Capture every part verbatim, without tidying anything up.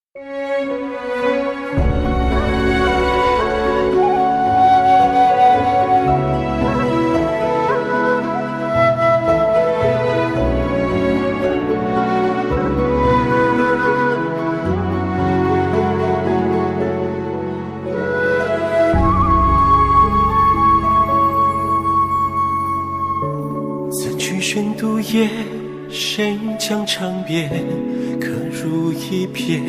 宣读夜，谁将长别刻入一瞥？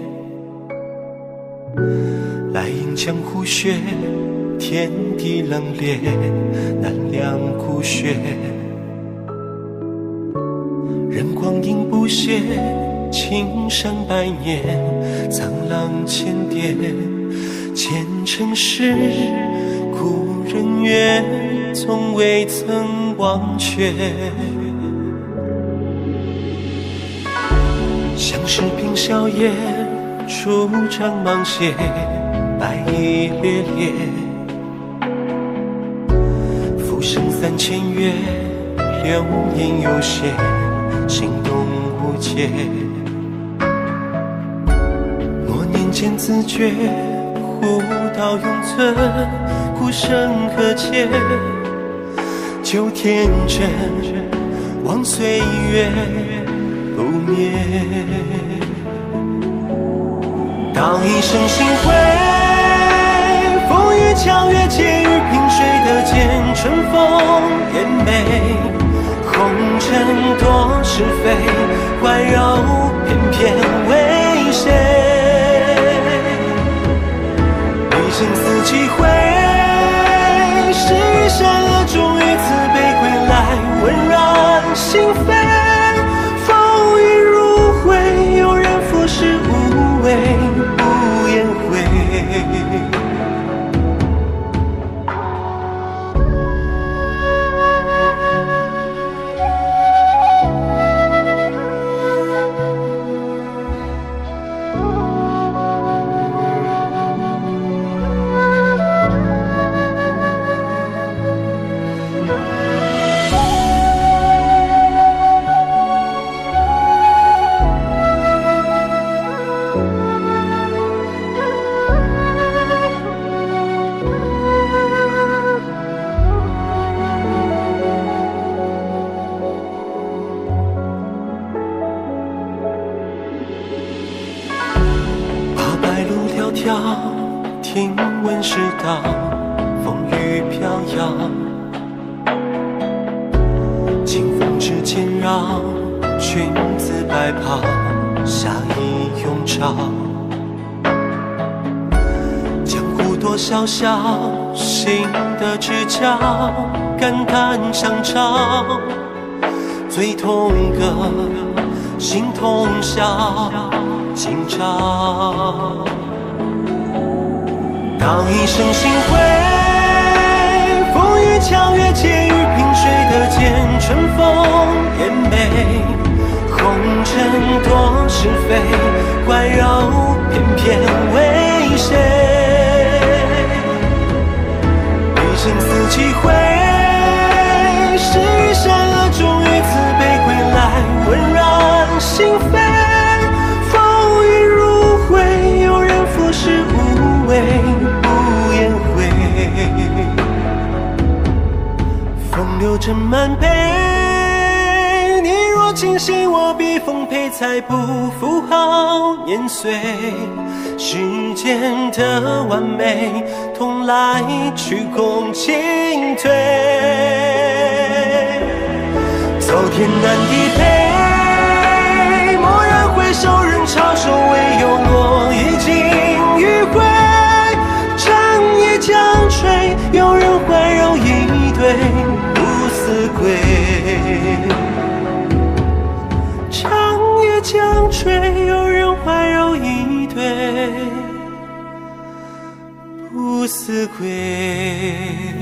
来迎江湖雪，天地冷冽，难量骨血。任光阴不歇，青山百年，苍浪千叠。前尘事，故人约，从未曾忘却。像是凭笑靥，出场芒鞋，白衣猎猎。浮生三千月，流萤有歇，心动无解。诺年间自觉，互道永存，孤生可切。旧天真，望岁月不灭。当一生心灰，风雨强越，借于萍水的剑，春风艳美。红尘多是非，怀柔偏偏为谁？一生四季灰，是与善恶终于慈悲归来，温软心扉。风雨如灰，有人俯视无畏，不言悔。听闻世道，风雨飘摇，清风之间绕，君子白袍，侠义永朝。江湖多萧萧，心的直角，感叹相照。醉同歌，心同笑，今朝。当一生心灰，风雨强越，借于萍水的剑，春风艳美。红尘多是非，怀柔偏偏为谁？一生四季灰，是与善恶终于慈悲归来，温软心扉。风雨如灰，有人俯视无畏，不言悔。风流正满杯，你若清醒，我必奉陪，才不负好年岁。世间的完美，同来去共进退。走天南地北，蓦然回首，人潮收，唯有我已经迂回。长夜将吹，有人怀柔以对，不思归。长夜将吹，有人怀柔以对，不思归。